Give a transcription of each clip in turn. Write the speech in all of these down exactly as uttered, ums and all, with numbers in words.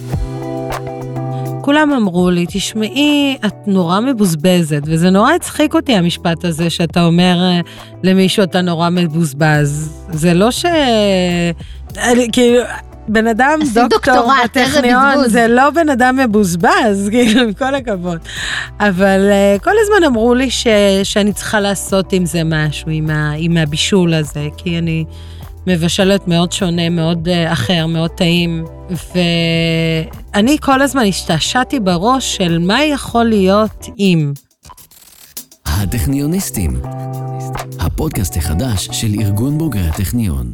כולם אמרו לי, תשמעי, את נורא מבוזבזת, וזה נורא הצחיק אותי המשפט הזה, שאתה אומר למישהו, אתה נורא מבוזבז. זה לא ש... כאילו, בן אדם דוקטור בטכניון, זה לא בן אדם מבוזבז, כאילו, עם כל הכבוד. אבל כל הזמן אמרו לי ש... שאני צריכה לעשות עם זה משהו, עם, ה... עם הבישול הזה, כי אני מבשלת מאוד שונה, מאוד אחר, מאוד טעים, ואני כל הזמן השתעשעתי בראש של מה יכול להיות עם. הטכניוניסטים, הפודקאסט החדש של ארגון בוגרי הטכניון.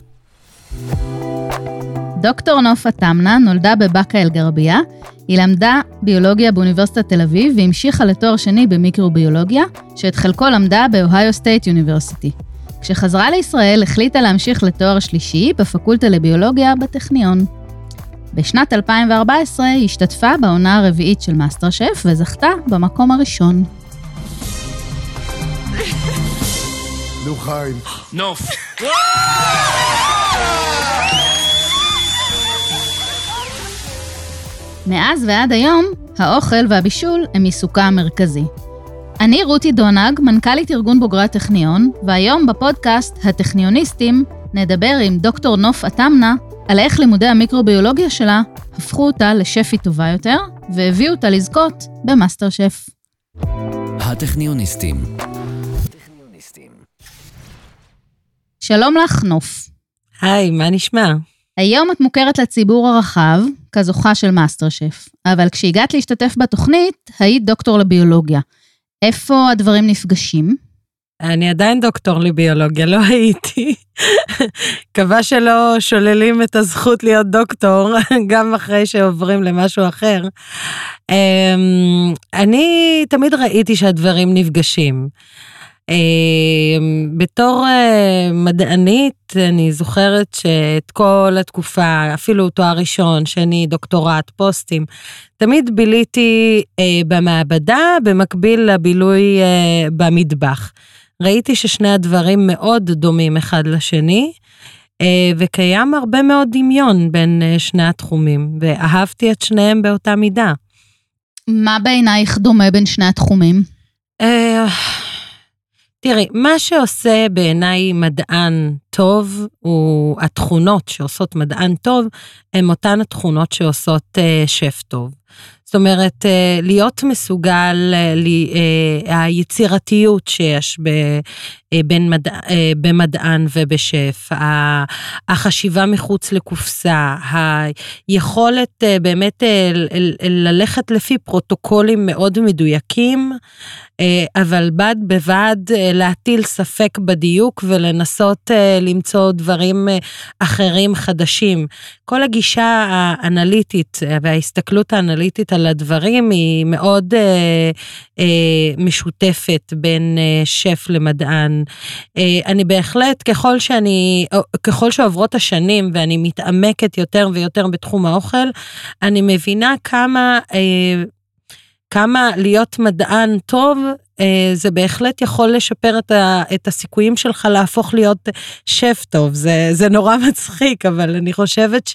דוקטור נופה תמנה נולדה בבאקה אל גרבייה, היא למדה ביולוגיה באוניברסיטת תל אביב והמשיכה לתואר שני במיקרוביולוגיה, שאת חלקו למדה באוהיו סטייט יוניברסיטי. כשחזרה לישראל החליטה להמשיך לתואר שלישי בפקולטה לביולוגיה בטכניון. בשנת אלפיים וארבע עשרה היא השתתפה בעונה הרביעית של מאסטר שף וזכתה במקום הראשון. נו חיים. נוף. מאז ועד היום, האוכל והבישול הם עיסוקה המרכזי. אני רותי דונג, מנכ"לית ארגון בוגרי הטכניון, והיום בפודקאסט הטכניוניסטים נדבר עם דוקטור נופה תמנה על איך לימודי המיקרוביולוגיה שלה הפכו אותה לשפית טובה יותר, והביאו אותה לזכות במאסטר שף. הטכניוניסטים. שלום לך, נוף. היי, מה נשמע? היום את מוכרת לציבור הרחב כזוכה של מאסטר שף, אבל כשהגעת להשתתף בתוכנית, היית דוקטור לביולוגיה. איפה הדברים נפגשים? אני עדיין דוקטור לביולוגיה, לא הייתי. קווה שלא שוללים את הזכות להיות דוקטור, גם אחרי שעוברים למשהו אחר. אני תמיד ראיתי שהדברים נפגשים. בתור מדענית, אני זוכרת שאת כל התקופה, אפילו תואר ראשון, שני, דוקטורט, פוסטים, תמיד ביליתי במעבדה, במקביל לבילוי במטבח. ראיתי ששני הדברים מאוד דומים אחד לשני, וקיים הרבה מאוד דמיון בין שני התחומים, ואהבתי את שניהם באותה מידה. מה בעינייך דומה בין שני התחומים? תראי, מה שעושה בעיניי מדען טוב, הוא התכונות שעושות מדען טוב, הן אותן התכונות שעושות uh, שף טוב. זאת אומרת, uh, להיות מסוגל, uh, uh, היצירתיות שיש ב, uh, בין מדע, uh, במדען ובשף, uh, החשיבה מחוץ לקופסה, היכולת uh, באמת uh, ללכת לפי פרוטוקולים מאוד מדויקים, אבל בד בבד להטיל ספק בדיוק ולנסות למצוא דברים אחרים חדשים. כל הגישה האנליטית וההסתכלות האנליטית על הדברים היא מאוד משותפת בין שף למדען. אני בהחלט, ככל שאני, ככל שעוברות השנים ואני מתעמקת יותר ויותר בתחום האוכל, אני מבינה כמה כמה להיות מדען טוב, זה בהחלט יכול לשפר את, ה, את הסיכויים שלך להפוך להיות שף טוב. זה, זה נורא מצחיק, אבל אני חושבת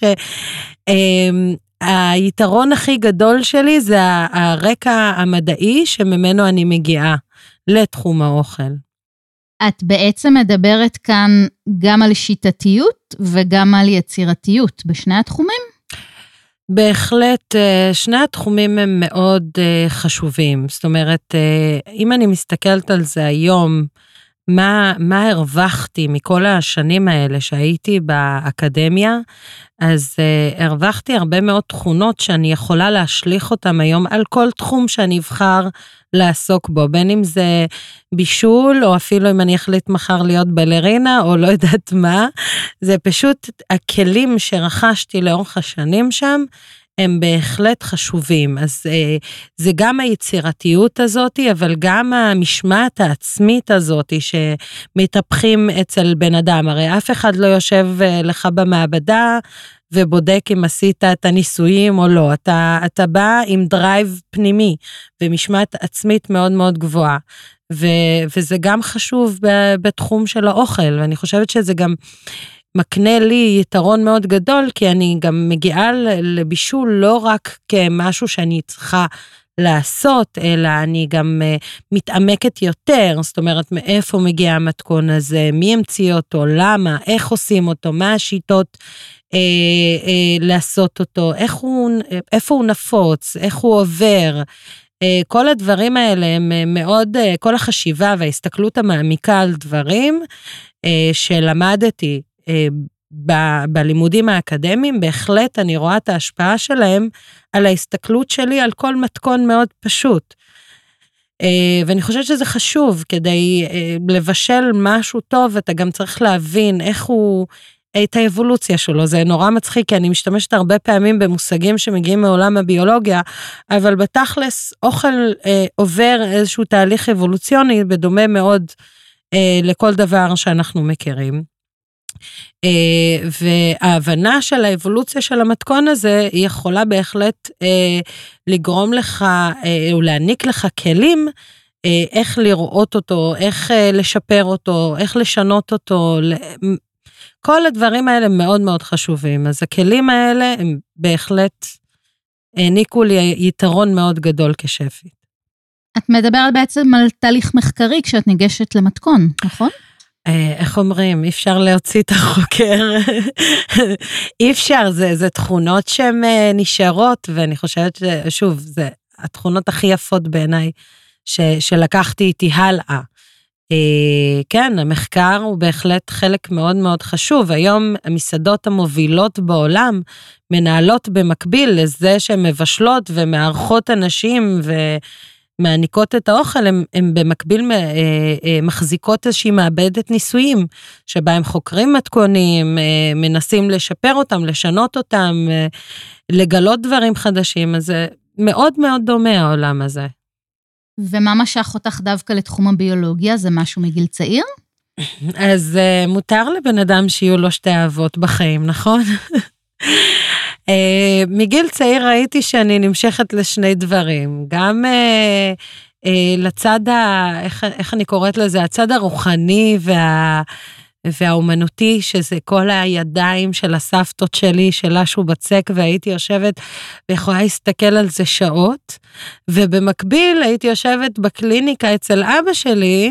שהיתרון הכי גדול שלי זה הרקע המדעי שממנו אני מגיעה לתחום האוכל. את בעצם מדברת כאן גם על שיטתיות וגם על יצירתיות בשני התחומים? בהחלט, שני התחומים הם מאוד חשובים. זאת אומרת, אם אני מסתכלת על זה היום, מה, מה הרווחתי מכל השנים האלה שהייתי באקדמיה, אז הרווחתי הרבה מאוד תכונות שאני יכולה להשליך אותם היום על כל תחום שאני אבחר לעסוק בו, בין אם זה בישול, או אפילו אם אני אחליט מחר להיות בלרינה, או לא יודעת מה, זה פשוט הכלים שרכשתי לאורך השנים שם, הם בהחלט חשובים. אז זה גם היצירתיות הזאת, אבל גם המשמעת העצמית הזאת, שמתהפכים אצל בן אדם. הרי אף אחד לא יושב לך במעבדה, ובודק אם עשית את הניסויים או לא. אתה, אתה בא עם דרייב פנימי, ומשמעת עצמית מאוד מאוד גבוהה. ו, וזה גם חשוב בתחום של האוכל, ואני חושבת שזה גם מקנה לי יתרון מאוד גדול, כי אני גם מגיעה לבישול לא רק כמשהו שאני צריכה לעשות, אלא אני גם uh, מתעמקת יותר, זאת אומרת, מאיפה מגיע המתכון הזה, מי המציא אותו, למה, איך עושים אותו, מה השיטות uh, uh, לעשות אותו, איך הוא, איפה הוא נפוץ, איך הוא עובר, uh, כל הדברים האלה הם מאוד, uh, כל החשיבה וההסתכלות המעמיקה על דברים uh, שלמדתי uh, ב- בלימודים האקדמיים, בהחלט אני רואה את ההשפעה שלהם על ההסתכלות שלי על כל מתכון מאוד פשוט. ואני חושבת שזה חשוב, כדי לבשל משהו טוב, אתה גם צריך להבין איך הוא, את האבולוציה שלו, זה נורא מצחיק, כי אני משתמשת הרבה פעמים במושגים שמגיעים מעולם הביולוגיה, אבל בתכלס אוכל עובר איזשהו תהליך אבולוציוני, בדומה מאוד לכל דבר שאנחנו מכירים. Uh, וההבנה של האבולוציה של המתכון הזה, היא יכולה בהחלט uh, לגרום לך, uh, או להעניק לך כלים, uh, איך לראות אותו, איך uh, לשפר אותו, איך לשנות אותו, כל הדברים האלה מאוד מאוד חשובים, אז הכלים האלה הם בהחלט העניקו לי יתרון מאוד גדול כשפית. את מדברת בעצם על תהליך מחקרי כשאת ניגשת למתכון, נכון? איך אומרים, אי אפשר להוציא את החוקר, אי אפשר, זה, זה תכונות שהן נשארות, ואני חושבת ששוב, זה התכונות הכי יפות בעיניי, ש, שלקחתי איתי הלאה. כן, המחקר הוא בהחלט חלק מאוד מאוד חשוב, היום המסעדות המובילות בעולם, מנהלות במקביל לזה שהן מבשלות ומערכות אנשים ו... מעניקות את האוכל, הם, הם במקביל אה, אה, מחזיקות איזושהי מעבדת ניסויים, שבה הם חוקרים מתכונים, אה, מנסים לשפר אותם, לשנות אותם, אה, לגלות דברים חדשים, אז זה מאוד מאוד דומה העולם הזה. ומה משך אותך דווקא לתחום הביולוגיה? זה משהו מגיל צעיר? אז אה, מותר לבן אדם שיהיו לו שתי אהבות בחיים, נכון? Uh, מגיל צעיר ראיתי שאני נמשכת לשני דברים, גם uh, uh, לצד, ה, איך, איך אני קוראת לזה, הצד הרוחני וה, והאומנותי, שזה כל הידיים של הסבתות שלי, שלשו בצק, והייתי יושבת ויכולה להסתכל על זה שעות, ובמקביל הייתי יושבת בקליניקה אצל אבא שלי,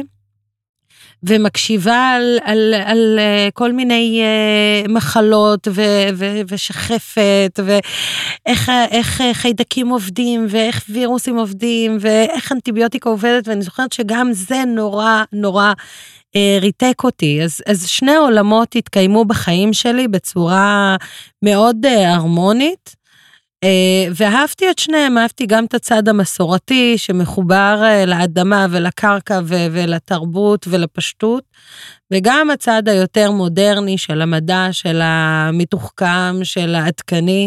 ומקשיבה על, על, על כל מיני מחלות ו, ו, ושחפת, ואיך איך חיידקים עובדים, ואיך וירוסים עובדים, ואיך אנטיביוטיקה עובדת, ואני זוכרת שגם זה נורא נורא ריתק אותי. אז, אז שני עולמות התקיימו בחיים שלי בצורה מאוד הרמונית, ואהבתי את שניהם, אהבתי גם את הצד המסורתי שמחובר לאדמה ולקרקע ולתרבות ולפשטות, וגם הצד היותר מודרני של המדע, של המתוחכם, של העדכני,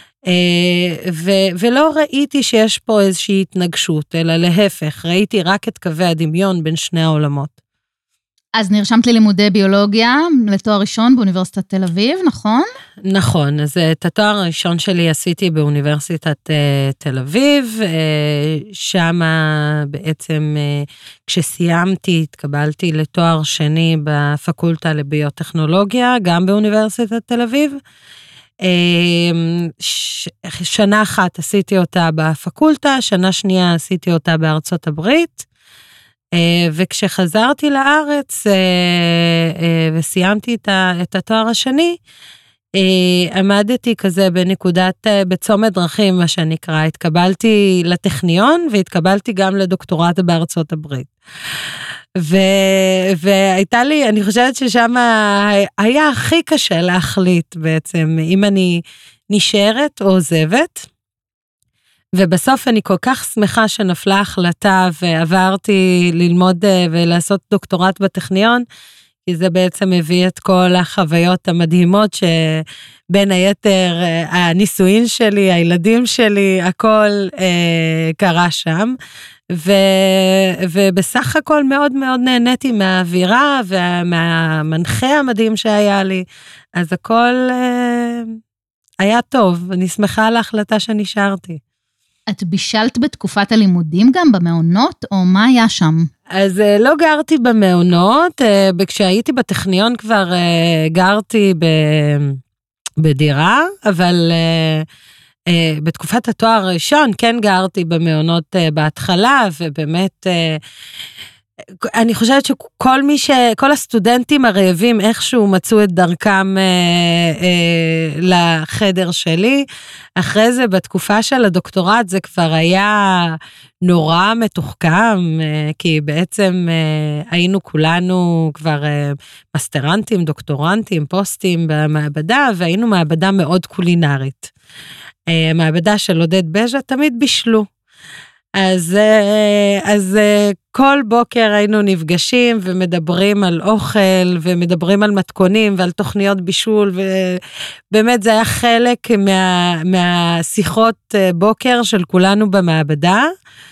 ולא ראיתי שיש פה איזושהי התנגשות, אלא להפך, ראיתי רק את קווי הדמיון בין שני העולמות. אז נרשמת ללימודי ביולוגיה, לתואר ראשון באוניברסיטת תל אביב, נכון? נכון, אז את התואר הראשון שלי עשיתי באוניברסיטת uh, תל אביב, uh, שם בעצם uh, כשסיימתי, התקבלתי לתואר שני בפקולטה לביוטכנולוגיה, גם באוניברסיטת תל אביב. Uh, ש- שנה אחת עשיתי אותה בפקולטה, שנה שנייה עשיתי אותה בארצות הברית, וכשחזרתי לארץ וסיימתי את התואר השני, עמדתי כזה בנקודת, בצומת דרכים, מה שנקרא, התקבלתי לטכניון, והתקבלתי גם לדוקטורט בארצות הברית. והייתה לי, אני חושבת ששם היה הכי קשה להחליט בעצם, אם אני נשארת או עוזבת, ובסוף אני כל כך שמחה שנפלה החלטה ועברתי ללמוד ולעשות דוקטורט בטכניון, כי זה בעצם הביא את כל החוויות המדהימות שבין היתר הנישואין שלי, הילדים שלי, הכל אה, קרה שם, ו, ובסך הכל מאוד מאוד נהניתי מהאווירה ומהמנחה המדהים שהיה לי, אז הכל אה, היה טוב, אני שמחה על ההחלטה שנשארתי. את בישלת בתקופת הלימודים גם במעונות, או מה היה שם? אז לא גרתי במעונות, כשהייתי בטכניון כבר גרתי בדירה, אבל בתקופת התואר הראשון כן גרתי במעונות בהתחלה, ובאמת אני חושבת שכל מי ש... כל הסטודנטים הרעבים איכשהו מצאו את דרכם אה, אה, לחדר שלי. אחרי זה, בתקופה של הדוקטורט, זה כבר היה נורא מתוחכם, אה, כי בעצם אה, היינו כולנו כבר אה, מסטרנטים, דוקטורנטים, פוסטים במעבדה, והיינו מעבדה מאוד קולינרית. אה, מעבדה של עודד בז'ה תמיד בישלו. אז, אז כל בוקר היינו נפגשים ומדברים על אוכל ומדברים על מתכונים ועל תוכניות בישול, ובאמת זה היה חלק מה, מהשיחות בוקר של כולנו במעבדה,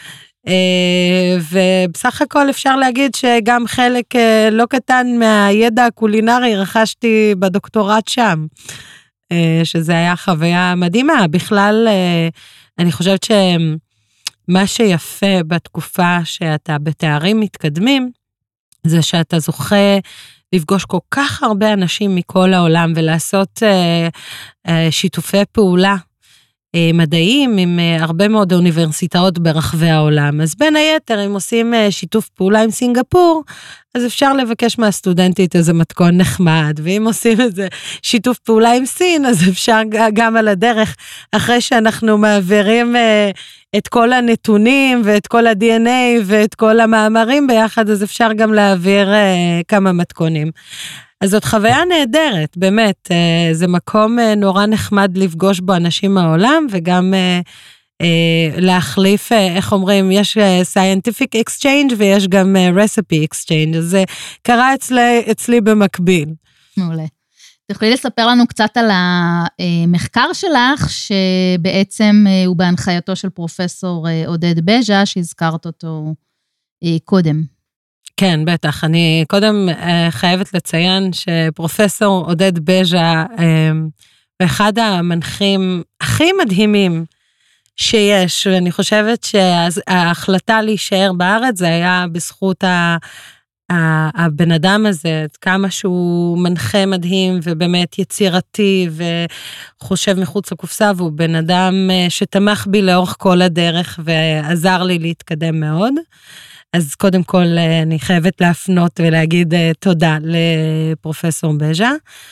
ובסך הכל אפשר להגיד שגם חלק לא קטן מהידע הקולינרי רכשתי בדוקטורט שם, שזה היה חוויה מדהימה. בכלל אני חושבת ש... מה שיפה בתקופה שאתה בתארים מתקדמים, זה שאתה זוכה לפגוש כל כך הרבה אנשים מכל העולם, ולעשות אה, אה, שיתופי פעולה אה, מדעיים עם אה, הרבה מאוד אוניברסיטאות ברחבי העולם. אז בין היתר, אם עושים אה, שיתוף פעולה עם סינגפור, אז אפשר לבקש מהסטודנטית איזה מתכון נחמד, ואם עושים איזה שיתוף פעולה עם סין, אז אפשר גם על הדרך, אחרי שאנחנו מעבירים אה, את כל הנתונים, ואת כל ה-די אן איי, ואת כל המאמרים ביחד, אז אפשר גם להעביר אה, כמה מתכונים. אז זאת חוויה נהדרת, באמת, אה, זה מקום אה, נורא נחמד לפגוש בו אנשים מהעולם, וגם אה, אה, להחליף, אה, איך אומרים, יש אה, scientific exchange, ויש גם אה, recipe exchange, אז זה קרה אצלי, אצלי במקביל. מעולה. תוכלי לספר לנו קצת על המחקר שלך, שבעצם הוא בהנחייתו של פרופסור עודד בז'ה, שהזכרת אותו קודם. כן, בטח. אני קודם חייבת לציין שפרופסור עודד בז'ה, ואחד המנחים הכי מדהימים שיש, ואני חושבת שההחלטה להישאר בארץ, זה היה בזכות ה... הבן אדם הזה, כמה שהוא מנחה מדהים ובאמת יצירתי וחושב מחוץ לקופסה, והוא בן אדם שתמך בי לאורך כל הדרך ועזר לי להתקדם מאוד. אז קודם כל אני חייבת להפנות ולהגיד תודה לפרופסור בז'ה.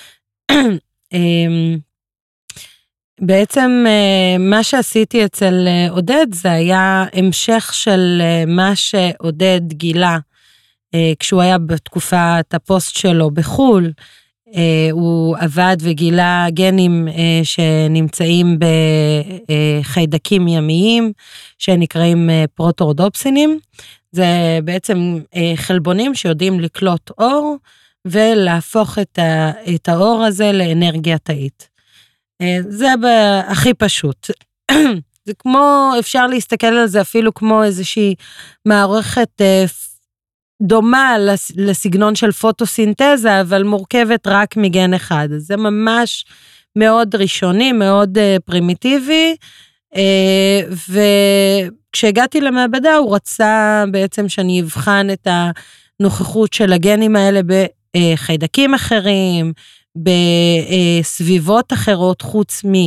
בעצם מה שעשיתי אצל עודד זה היה המשך של מה שעודד גילה, כשהוא היה בתקופת הפוסט שלו בחול, הוא עבד וגילה גנים שנמצאים בחיידקים ימיים, שנקראים פרוטורודופסינים. זה בעצם חלבונים שיודעים לקלוט אור, ולהפוך את האור הזה לאנרגיה תאית. זה הכי פשוט. זה כמו, אפשר להסתכל על זה אפילו כמו איזושהי מערכת דומה לסגנון של פוטוסינתזה, אבל מורכבת רק מגן אחד. אז זה ממש מאוד ראשוני, מאוד פרימיטיבי, וכשהגעתי למעבדה הוא רצה בעצם שאני אבחן את הנוכחות של הגנים האלה בחיידקים אחרים, בסביבות אחרות חוץ מ...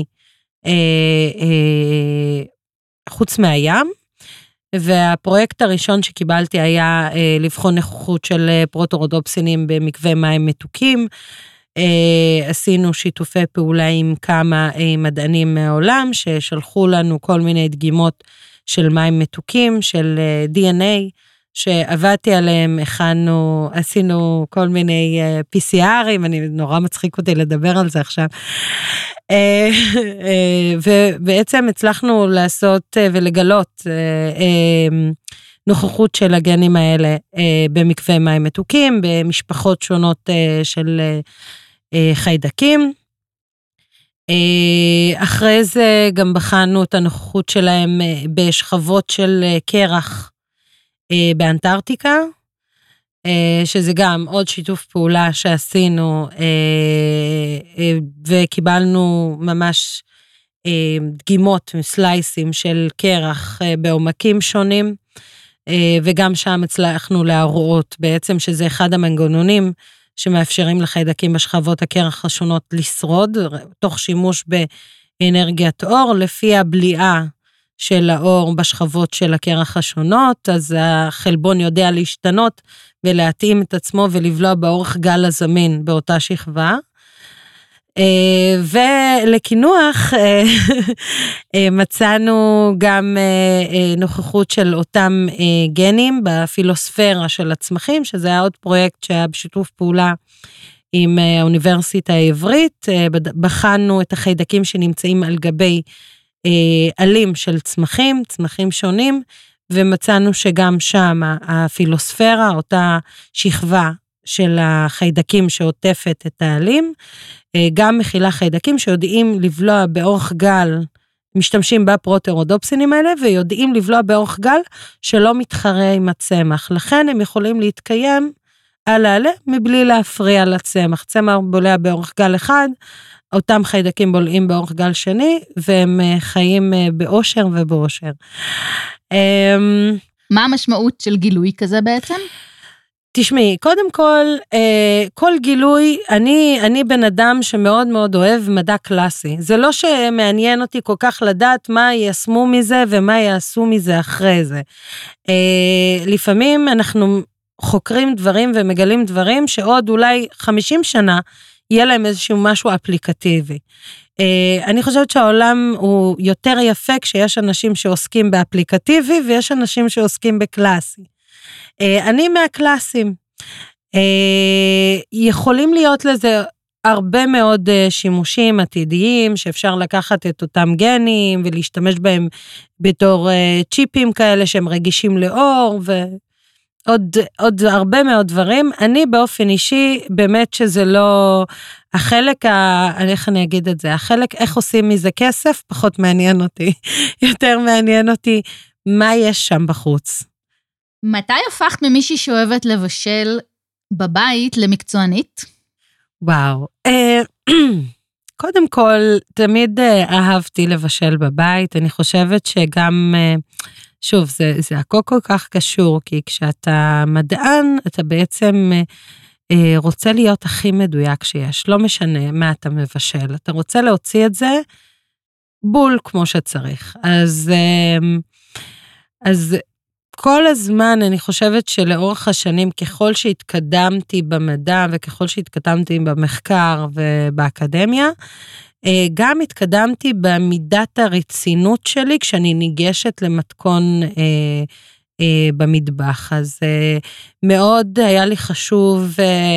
חוץ מהים, והפרויקט הראשון שקיבלתי היה אה, לבחון נוכחות של אה, פרוטורודופסינים במקווה מים מתוקים. אה, עשינו שיתופי פעולה עם כמה אה, מדענים מהעולם, ששלחו לנו כל מיני דגימות של מים מתוקים, של אה, די אן איי, שעבדתי עליהם, הכנו, עשינו כל מיני אה, פי סי ארים, אני נורא מצחיק אותי לדבר על זה עכשיו, ובעצם הצלחנו לעשות ולגלות נוכחות של הגנים האלה במקווה מים מתוקים, במשפחות שונות של חיידקים. אחרי זה גם בחנו את הנוכחות שלהם בשכבות של קרח באנטארקטיקה, שזה גם עוד שיתוף פעולה שעשינו, וקיבלנו ממש דגימות מסלייסים של קרח בעומקים שונים, וגם שם הצלחנו להראות בעצם שזה אחד המנגנונים שמאפשרים לחיידקים בשכבות הקרח השונות לשרוד, תוך שימוש באנרגיית אור, לפי הבליעה של האור בשכבות של הקרח השונות, אז החלבון יודע להשתנות ולהתאים את עצמו ולבלוע באורך גל הזמין באותה שכבה. ולכינוח מצאנו גם נוכחות של אותם גנים בפילוספירה של הצמחים, שזה היה עוד פרויקט שהיה בשיתוף פעולה עם האוניברסיטה העברית, בחנו את החיידקים שנמצאים על גבי עלים של צמחים, צמחים שונים, ומצאנו שגם שם הפילוספירה, אותה שכבה של החיידקים שעוטפת את העלים, גם מכילה חיידקים שיודעים לבלוע באורך גל, משתמשים בפרוטרודופסינים האלה, ויודעים לבלוע באורך גל שלא מתחרה עם הצמח. לכן הם יכולים להתקיים על העלה מבלי להפריע לצמח. צמח בולע באורך גל אחד, אותם חיידקים בולעים באורך גל שני, והם חיים באושר ובאושר. מה המשמעות של גילוי כזה בעצם? תשמעי, קודם כל, כל גילוי, אני, אני בן אדם שמאוד מאוד אוהב מדע קלאסי. זה לא שמעניין אותי כל כך לדעת מה יישמו מזה ומה יעשו מזה אחרי זה. לפעמים אנחנו חוקרים דברים ומגלים דברים שעוד אולי חמישים שנה יהיה להם איזשהו משהו אפליקטיבי. אני חושבת שהעולם הוא יותר יפה כשיש אנשים שעוסקים באפליקטיבי ויש אנשים שעוסקים בקלאסי. אני מהקלאסים, יכולים להיות לזה הרבה מאוד שימושים עתידיים, שאפשר לקחת את אותם גנים, ולהשתמש בהם בתור צ'יפים כאלה, שהם רגישים לאור, ועוד עוד הרבה מאוד דברים. אני באופן אישי, באמת שזה לא, החלק, ה, איך אני אגיד את זה, החלק איך עושים מזה כסף, פחות מעניין אותי, יותר מעניין אותי, מה יש שם בחוץ. מתי הפכת ממישהי שאוהבת לבשל בבית למקצוענית? וואו, קודם כל, תמיד אהבתי לבשל בבית, אני חושבת שגם, שוב, זה, זה הכל כל כך קשור, כי כשאתה מדען, אתה בעצם רוצה להיות הכי מדויק שיש, לא משנה מה אתה מבשל, אתה רוצה להוציא את זה בול כמו שצריך, אז, אז, כל הזמן אני חושבת שלאורך השנים, ככל שהתקדמתי במדע וככל שהתקדמתי במחקר ובאקדמיה, גם התקדמתי במידת הרצינות שלי כשאני ניגשת למתכון במטבח. אז מאוד היה לי חשוב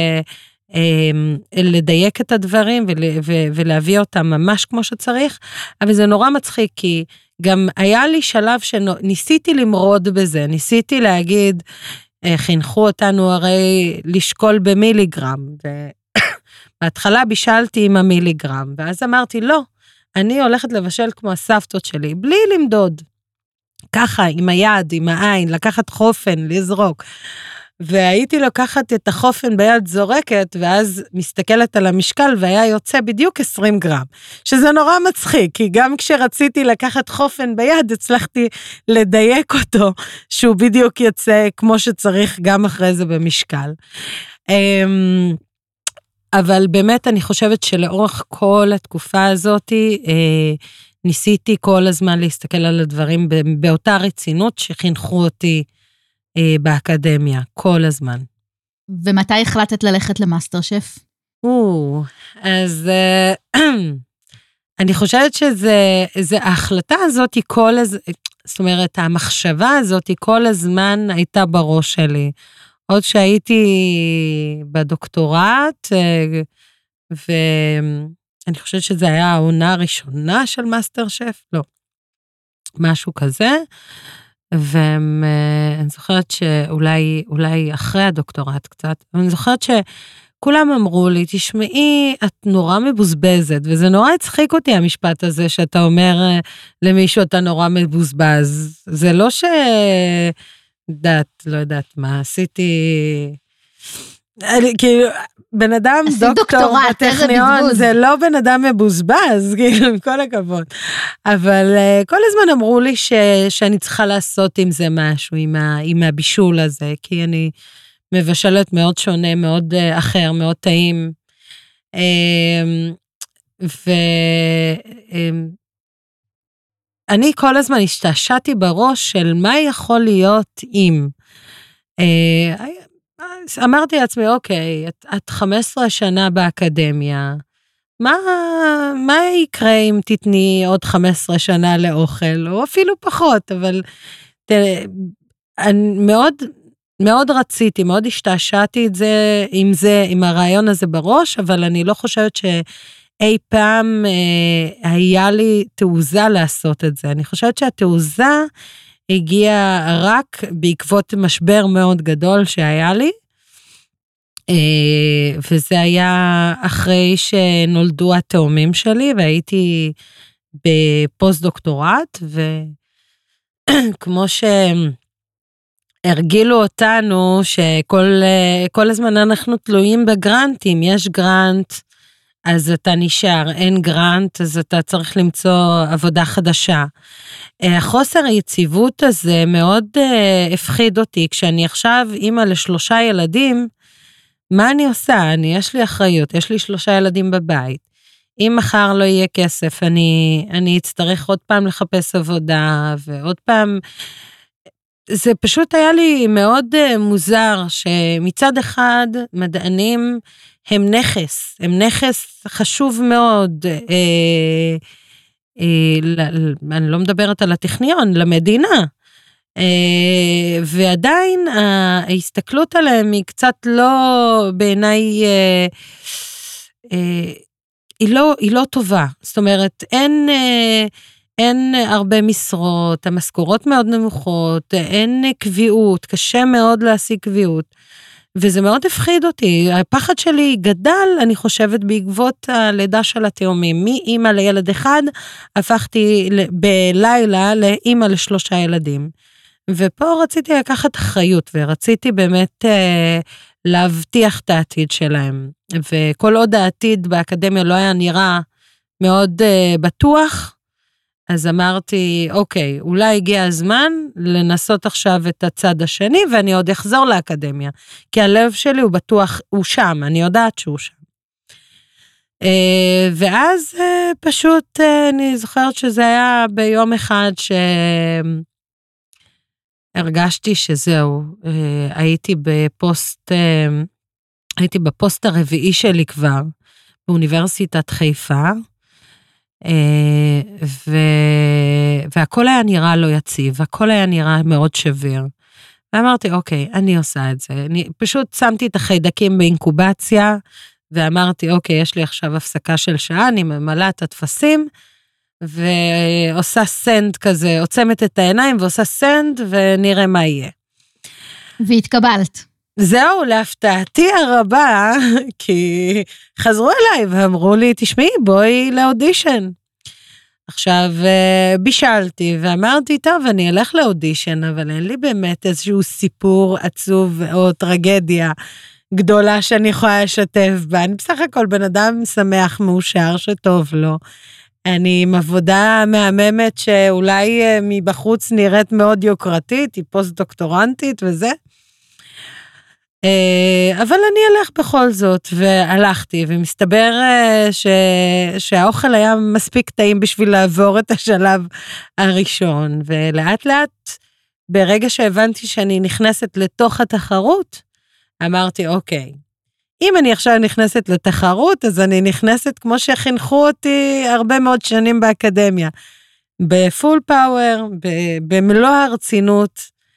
לדייק את הדברים ולהביא אותם ממש כמו שצריך, אבל זה נורא מצחיק כי גם היה לי שלב שניסיתי למרוד בזה, ניסיתי להגיד, חינכו אותנו הרי לשקול במיליגרם, ובהתחלה בישלתי עם המיליגרם, ואז אמרתי, לא, אני הולכת לבשל כמו הסבתות שלי, בלי למדוד, ככה, עם היד, עם העין, לקחת חופן, לזרוק, והייתי לוקחת את החופן ביד זורקת, ואז מסתכלת על המשקל, והיה יוצא בדיוק עשרים גרם, שזה נורא מצחיק, כי גם כשרציתי לקחת חופן ביד, הצלחתי לדייק אותו, שהוא בדיוק יצא כמו שצריך, גם אחרי זה במשקל. אבל באמת אני חושבת שלאורך כל התקופה הזאת, ניסיתי כל הזמן להסתכל על הדברים, באותה רצינות שחינכו אותי, באקדמיה, כל הזמן. ומתי החלטת ללכת למאסטר שף? או, אז אני חושבת שזה, זה, ההחלטה הזאת היא כל הזמן, זאת אומרת, המחשבה הזאת היא כל הזמן הייתה בראש שלי. עוד שהייתי בדוקטורט, ואני חושבת שזה היה העונה הראשונה של מאסטר שף, לא, משהו כזה, ואני זוכרת שאולי אולי אחרי הדוקטורט קצת, אבל אני זוכרת שכולם אמרו לי, תשמעי, את נורא מבוזבזת, וזה נורא הצחיק אותי המשפט הזה, שאתה אומר למישהו, אתה נורא מבוזבז. זה לא ש... יודעת, לא יודעת מה, עשיתי... כאילו, בן אדם דוקטור בטכניון, זה לא בן אדם מבוזבז, כאילו, עם כל הכבוד. אבל כל הזמן אמרו לי ש, שאני צריכה לעשות עם זה משהו, עם, ה, עם הבישול הזה, כי אני מבשלת מאוד שונה, מאוד אחר, מאוד טעים. ואני כל הזמן השתעשעתי בראש של מה יכול להיות אם. אמרתי לעצמי, אוקיי, את, את חמש עשרה שנה באקדמיה, מה, מה יקרה אם תתני עוד חמש עשרה שנה לאוכל, או אפילו פחות, אבל תראה, אני מאוד, מאוד רציתי, מאוד השתעשעתי את זה, עם זה, עם הרעיון הזה בראש, אבל אני לא חושבת שאי פעם אה, היה לי תעוזה לעשות את זה. אני חושבת שהתעוזה הגיעה רק בעקבות משבר מאוד גדול שהיה לי, וזה היה אחרי שנולדו התאומים שלי, והייתי בפוסט דוקטורט, וכמו שהרגילו אותנו, שכל כל הזמן אנחנו תלויים בגרנטים, יש גרנט, אז אתה נשאר, אין גרנט, אז אתה צריך למצוא עבודה חדשה. החוסר היציבות הזה מאוד הפחיד אותי, כשאני עכשיו אימא לשלושה ילדים, מה אני עושה? אני, יש לי אחריות, יש לי שלושה ילדים בבית. אם מחר לא יהיה כסף, אני, אני אצטרך עוד פעם לחפש עבודה, ועוד פעם, זה פשוט היה לי מאוד מוזר, שמצד אחד מדענים הם נכס, הם נכס חשוב מאוד, אה, אה, אני לא מדברת על הטכניון, למדינה, Uh, ועדיין uh, ההסתכלות עליהם היא קצת לא בעיניי, uh, uh, היא, לא, היא לא טובה, זאת אומרת אין, uh, אין הרבה משרות, המשכורות מאוד נמוכות, אין קביעות, קשה מאוד להשיג קביעות, וזה מאוד הפחיד אותי, הפחד שלי גדל, אני חושבת בעקבות הלידה של התאומים, מאמא לילד אחד, הפכתי בלילה לאמא לשלושה ילדים, ופה רציתי לקחת אחריות, ורציתי באמת אה, להבטיח את העתיד שלהם, וכל עוד העתיד באקדמיה לא היה נראה מאוד אה, בטוח, אז אמרתי, אוקיי, אולי הגיע הזמן לנסות עכשיו את הצד השני, ואני עוד אחזור לאקדמיה, כי הלב שלי הוא בטוח, הוא שם, אני יודעת שהוא שם. אה, ואז אה, פשוט, אה, אני זוכרת שזה היה ביום אחד ש... הרגשתי שזהו, הייתי בפוסט, הייתי בפוסט הרביעי שלי כבר, באוניברסיטת חיפה, ו... והכל היה נראה לא יציב, הכל היה נראה מאוד שביר. ואמרתי, אוקיי, אני עושה את זה. אני פשוט שמתי את החיידקים באינקובציה, ואמרתי, אוקיי, יש לי עכשיו הפסקה של שעה, אני ממלאה את התפסים, ועושה סנד כזה, עוצמת את העיניים ועושה סנד, ונראה מה יהיה. והתקבלת. זהו, להפתעתי הרבה, כי חזרו אליי ואמרו לי, תשמעי, בואי לאודישן. עכשיו, בישלתי ואמרתי, טוב, אני אלך לאודישן, אבל אין לי באמת איזשהו סיפור עצוב או טרגדיה גדולה שאני יכולה לשתף בה. אני בסך הכל בן אדם שמח, מאושר, שטוב לו. אני עם עבודה מהממת שאולי מבחוץ נראית מאוד יוקרתית, היא פוסט דוקטורנטית וזה. אבל אני אלך בכל זאת, והלכתי, ומסתבר ש... שהאוכל היה מספיק טעים בשביל לעבור את השלב הראשון, ולאט לאט, ברגע שהבנתי שאני נכנסת לתוך התחרות, אמרתי, אוקיי, אם אני עכשיו נכנסת לתחרות, אז אני נכנסת כמו שחינכו אותי הרבה מאוד שנים באקדמיה, בפול פאוור, במלוא הרצינות,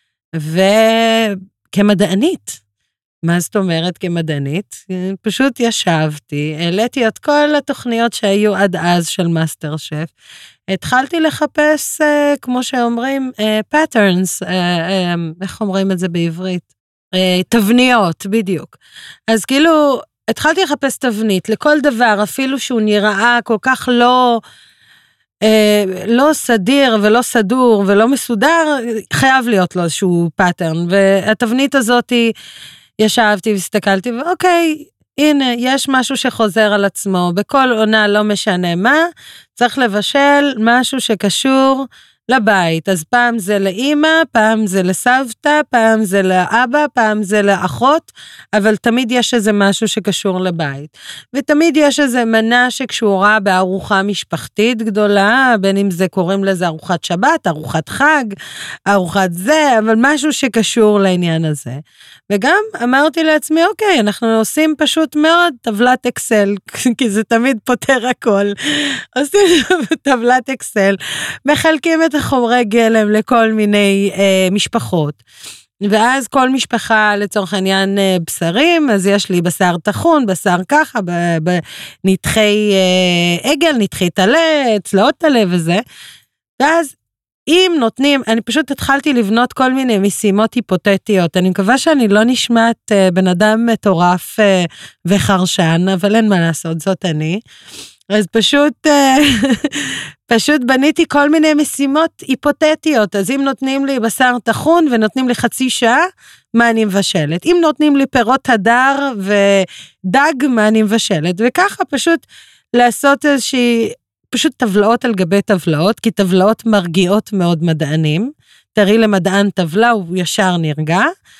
וכמדענית. מה זאת אומרת כמדענית? פשוט ישבתי, העליתי את כל התוכניות שהיו עד אז של מאסטר שף, התחלתי לחפש, כמו שאומרים, patterns, איך אומרים את זה בעברית? תבניות, בדיוק. אז כאילו, התחלתי לחפש תבנית, לכל דבר, אפילו שהוא נראה כל כך לא, לא סדיר ולא סדור ולא מסודר, חייב להיות לו איזשהו פאטרן, והתבנית הזאת, ישבתי והסתכלתי, ואוקיי, הנה, יש משהו שחוזר על עצמו, בכל עונה לא משנה מה, צריך לבשל משהו שקשור לבית, אז פעם זה לאמא, פעם זה לסבתא, פעם זה לאבא, פעם זה לאחות, אבל תמיד יש איזה משהו שקשור לבית. ותמיד יש איזה מנה שקשורה בארוחה משפחתית גדולה, בין אם זה קוראים לזה ארוחת שבת, ארוחת חג, ארוחת זה, אבל משהו שקשור לעניין הזה. וגם אמרתי לעצמי, אוקיי, אנחנו עושים פשוט מאוד טבלת אקסל, כי זה תמיד פותר הכל. עושים טבלת אקסל, מחלקים את החומרי גלם לכל מיני אה, משפחות, ואז כל משפחה לצורך העניין אה, בשרים, אז יש לי בשר תחון, בשר ככה, בנתחי אה, עגל, נתחי תלה, צלעות תלה וזה, ואז אם נותנים, אני פשוט התחלתי לבנות כל מיני משימות היפותטיות, אני מקווה שאני לא נשמעת אה, בן אדם מטורף אה, וחרשן, אבל אין מה לעשות, זאת אני, אז פשוט, פשוט בניתי כל מיני משימות היפותטיות, אז אם נותנים לי בשר תחון ונותנים לי חצי שעה, מה אני מבשלת? אם נותנים לי פירות הדר ודג, מה אני מבשלת? וככה פשוט לעשות איזושהי, פשוט טבלאות על גבי טבלאות, כי טבלאות מרגיעות מאוד מדענים, תראי למדען טבלה, הוא ישר נרגע,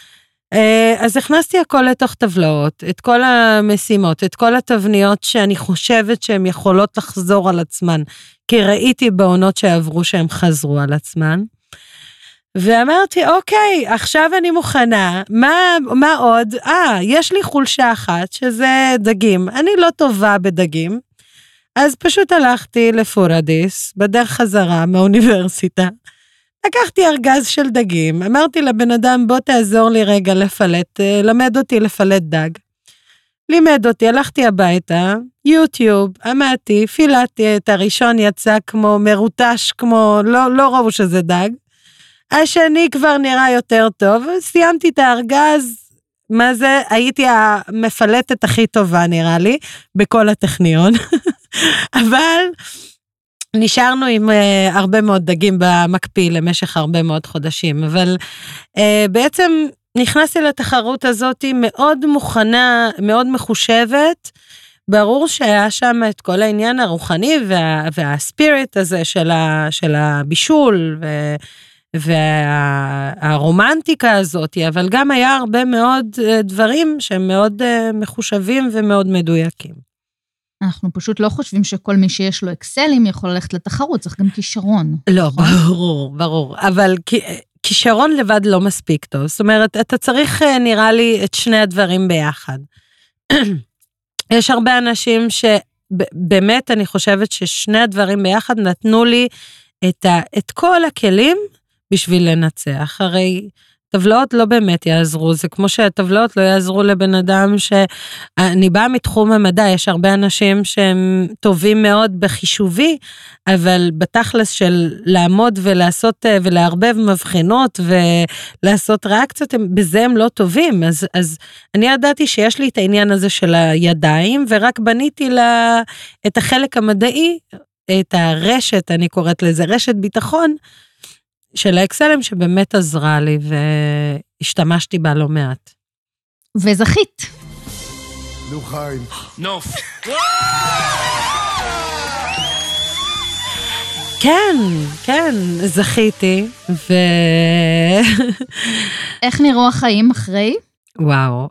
אז הכנסתי הכל לתוך טבלאות, את כל המשימות, את כל התבניות שאני חושבת שהן יכולות לחזור על עצמן, כי ראיתי בעונות שעברו שהן חזרו על עצמן, ואמרתי, אוקיי, עכשיו אני מוכנה, מה, מה עוד? אה, יש לי חולשה אחת, שזה דגים, אני לא טובה בדגים, אז פשוט הלכתי לפורדיס, בדרך חזרה מהאוניברסיטה, לקחתי ארגז של דגים, אמרתי לבן אדם, בוא תעזור לי רגע לפלט, למד אותי לפלט דג. לימד אותי, הלכתי הביתה, יוטיוב, עמדתי, פילטתי את הראשון, יצא כמו מרוטש, כמו, לא, לא ראו שזה דג. השני כבר נראה יותר טוב, סיימתי את הארגז, מה זה? הייתי המפלטת הכי טובה נראה לי, בכל הטכניון. אבל נשארנו עם uh, הרבה מאוד דגים במקפיל למשך הרבה מאוד חודשים, אבל uh, בעצם נכנסתי לתחרות הזאת מאוד מוכנה, מאוד מחושבת, ברור שהיה שם את כל העניין הרוחני וה, והספיריט הזה של, ה, של הבישול ו, והרומנטיקה הזאת, אבל גם היה הרבה מאוד uh, דברים שהם מאוד uh, מחושבים ומאוד מדויקים. אנחנו פשוט לא חושבים שכל מי שיש לו אקסלים יכול ללכת לתחרות, צריך גם כישרון. לא, ברור, ברור, אבל כישרון לבד לא מספיק טוב, זאת אומרת, אתה צריך נראה לי את שני הדברים ביחד. יש הרבה אנשים שבאמת אני חושבת ששני הדברים ביחד נתנו לי את, ה, את כל הכלים בשביל לנצח, הרי טבלאות לא באמת יעזרו, זה כמו שהטבלאות לא יעזרו לבן אדם שאני באה מתחום המדע, יש הרבה אנשים שהם טובים מאוד בחישובי, אבל בתכלס של לעמוד ולעשות ולהרבב מבחינות ולעשות ריאקציות, בזה הם לא טובים, אז, אז אני ידעתי שיש לי את העניין הזה של הידיים, ורק בניתי לה את החלק המדעי, את הרשת, אני קוראת לזה רשת ביטחון, של האקסלם שבאמת עזרה לי, והשתמשתי בה לא מעט. וזכית. נו חיים. נוף. כן, כן, זכיתי, ו... איך נראו החיים אחרי? וואו,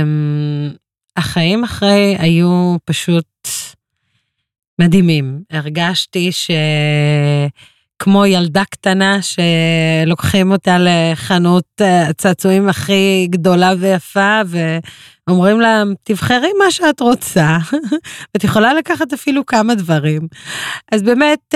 החיים אחרי היו פשוט מדהימים. הרגשתי ש... כמו ילדה קטנה שלוקחים אותה לחנות הצעצועים הכי גדולה ויפה, ואומרים לה, תבחרי מה שאת רוצה, ואת יכולה לקחת אפילו כמה דברים. אז באמת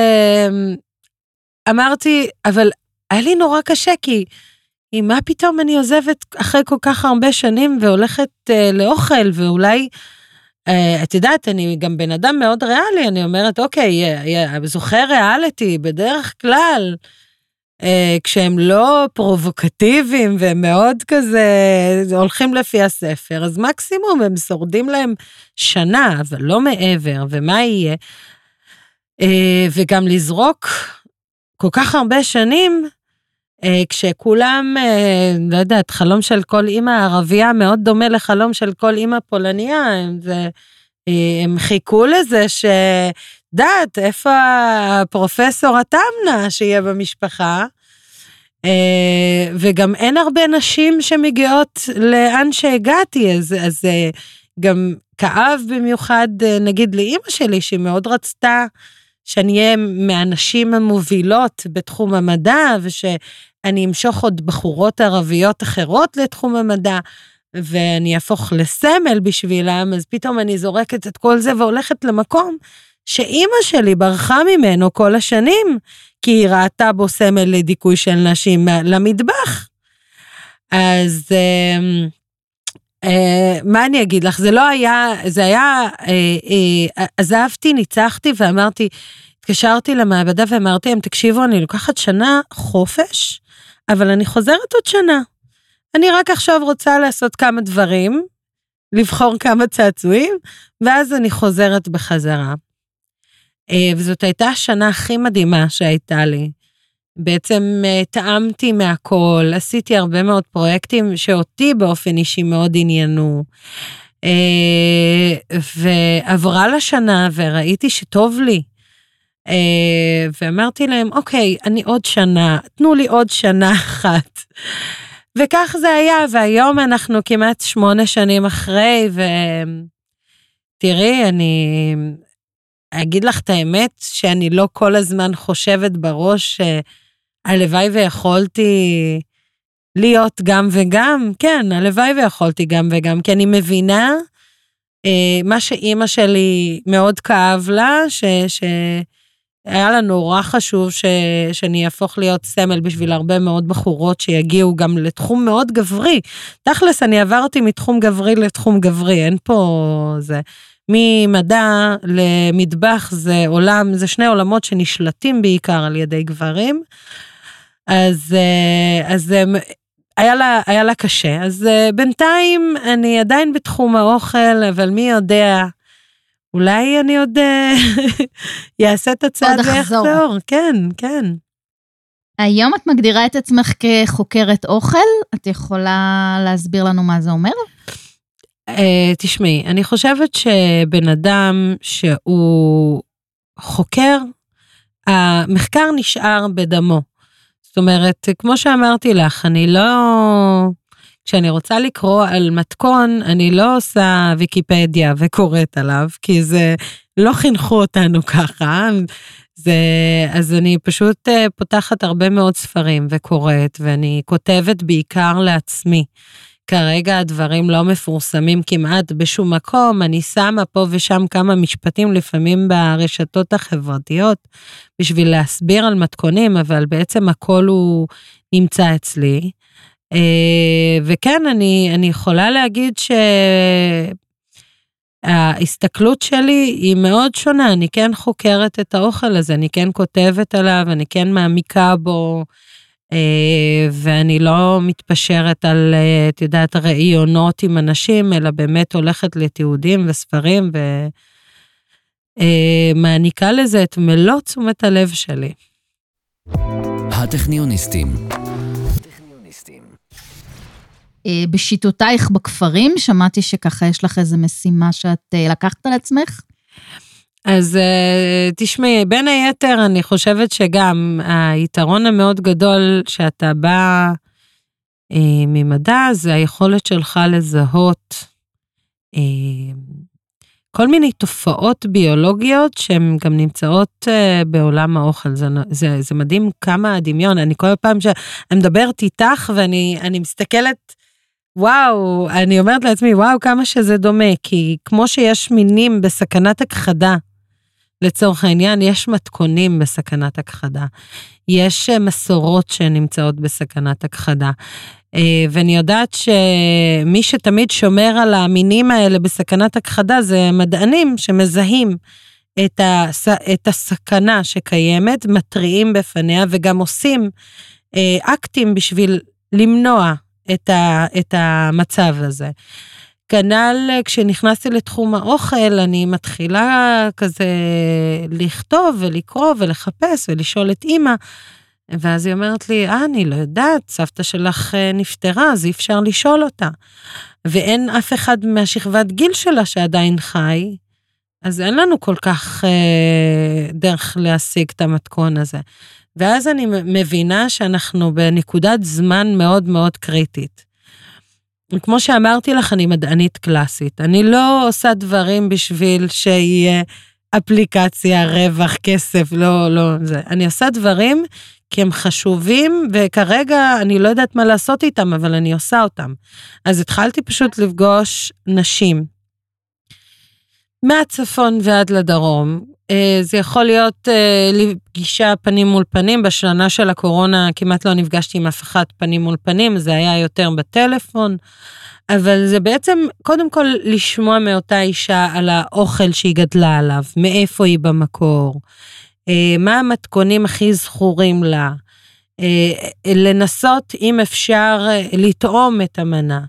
אמרתי, אבל היה לי נורא קשה, כי מה פתאום אני עוזבת אחרי כל כך הרבה שנים, והולכת לאוכל, ואולי... את יודעת, אני גם בן אדם מאוד ריאלי, אני אומרת, אוקיי, זוכר ריאליטי, בדרך כלל, כשהם לא פרובוקטיביים, והם מאוד כזה, הולכים לפי הספר, אז מקסימום הם שורדים להם שנה, אבל לא מעבר, ומה יהיה? וגם לזרוק כל כך הרבה שנים, כשכולם, לא יודעת, חלום של כל אימא ערבייה מאוד דומה לחלום של כל אימא פולניה, זה, הם חיכו לזה שדעת, איפה הפרופסור התמנה שיהיה במשפחה, וגם אין הרבה נשים שמגיעות לאן שהגעתי, אז, אז גם כאב במיוחד, נגיד לאמא שלי, שהיא מאוד רצתה שאני אהיה מהנשים המובילות בתחום המדע, ושאני אמשוך עוד בחורות ערביות אחרות לתחום המדע, ואני אהפוך לסמל בשבילם, אז פתאום אני זורקת את כל זה, והולכת למקום שאמא שלי ברחה ממנו כל השנים, כי היא ראתה בו סמל לדיכוי של נשים למטבח. אז אה, אה, מה אני אגיד לך? זה לא היה, זה היה, אה, אה, עזבתי, ניצחתי ואמרתי, התקשרתי למעבדה ואמרתי להם, תקשיבו, אני לוקחת שנה חופש, אבל אני חוזרת עוד שנה. אני רק עכשיו רוצה לעשות כמה דברים, לבחור כמה צעצועים, ואז אני חוזרת בחזרה. וזאת הייתה השנה הכי מדהימה שהייתה לי. בעצם טעמתי מהכל, עשיתי הרבה מאוד פרויקטים שאותי באופן אישי מאוד עניינו, ועברה לשנה וראיתי שטוב לי, ואמרתי להם, אוקיי, אני עוד שנה, תנו לי עוד שנה אחת. וכך זה היה, והיום אנחנו כמעט שמונה שנים אחרי, ותראי, אני אגיד לך את האמת, שאני לא כל הזמן חושבת בראש, הלוואי ויכולתי להיות גם וגם, כן, הלוואי ויכולתי גם וגם, כי אני מבינה, מה שאימא שלי מאוד כאב לה, ש... ש... היה לה נורא חשוב ש... שאני אהפוך להיות סמל בשביל הרבה מאוד בחורות שיגיעו גם לתחום מאוד גברי. תכלס, אני עברתי מתחום גברי לתחום גברי, אין פה זה. ממדע למטבח זה עולם, זה שני עולמות שנשלטים בעיקר על ידי גברים. אז, אז היה לה, היה לה קשה. אז בינתיים אני עדיין בתחום האוכל, אבל מי יודע... אולי אני עוד יעשה את הצעד ויחזור. כן, כן. היום את מגדירה את עצמך כחוקרת אוכל? את יכולה להסביר לנו מה זה אומר? תשמעי, אני חושבת שבן אדם שהוא חוקר, המחקר נשאר בדמו. זאת אומרת, כמו שאמרתי לך, אני לא... כשאני רוצה לקרוא על מתכון, אני לא עושה ויקיפדיה וקוראת עליו, כי זה לא חינכו אותנו ככה, זה, אז אני פשוט פותחת הרבה מאוד ספרים וקוראת, ואני כותבת בעיקר לעצמי. כרגע הדברים לא מפורסמים כמעט בשום מקום, אני שמה פה ושם כמה משפטים לפעמים ברשתות החברתיות, בשביל להסביר על מתכונים, אבל בעצם הכל הוא נמצא אצלי, וכן, אני, אני יכולה להגיד שההסתכלות שלי היא מאוד שונה, אני כן חוקרת את האוכל הזה, אני כן כותבת עליו, אני כן מעמיקה בו, ואני לא מתפשרת על, את יודעת, ראיונות עם אנשים, אלא באמת הולכת לתיעודים וספרים, ומעניקה לזה את מלוא תשומת הלב שלי. הטכניוניסטים. בשיטותייך בכפרים, שמעתי שככה יש לך איזו משימה שאת לקחת על עצמך? אז תשמעי, בין היתר אני חושבת שגם היתרון המאוד גדול שאתה בא ממדע, זה היכולת שלך לזהות כל מיני תופעות ביולוגיות שהן גם נמצאות בעולם האוכל. זה, זה, זה מדהים כמה הדמיון. אני כל פעם שאני מדברת איתך ואני אני מסתכלת, וואו, אני אומרת לעצמי, וואו, כמה שזה דומה, כי כמו שיש מינים בסכנת הכחדה, לצורך העניין, יש מתכונים בסכנת הכחדה, יש מסורות שנמצאות בסכנת הכחדה, ואני יודעת שמי שתמיד שומר על המינים האלה בסכנת הכחדה, זה מדענים שמזהים את, הס... את הסכנה שקיימת, מטריעים בפניה, וגם עושים אקטים בשביל למנוע את, ה... את המצב הזה. כנ"ל, כשנכנסתי לתחום האוכל, אני מתחילה כזה לכתוב ולקרוא ולחפש ולשאול את אמא, ואז היא אומרת לי, אה, אני לא יודעת, סבתא שלך נפטרה, אז אי אפשר לשאול אותה. ואין אף אחד מהשכבת גיל שלה שעדיין חי, אז אין לנו כל כך אה, דרך להשיג את המתכון הזה. ואז אני מבינה שאנחנו בנקודת זמן מאוד מאוד קריטית. כמו שאמרתי לך, אני מדענית קלאסית. אני לא עושה דברים בשביל שיהיה אפליקציה, רווח, כסף, לא, לא, זה. אני עושה דברים כי הם חשובים, וכרגע אני לא יודעת מה לעשות איתם, אבל אני עושה אותם. אז התחלתי פשוט לפגוש נשים, מהצפון ועד לדרום. זה יכול להיות פגישה פנים מול פנים, בשנה של הקורונה כמעט לא נפגשתי עם אף אחד פנים מול פנים, זה היה יותר בטלפון, אבל זה בעצם קודם כל לשמוע מאותה אישה על האוכל שהיא גדלה עליו, מאיפה היא במקור, מה המתכונים הכי זכורים לה, לנסות אם אפשר לטעום את המנה,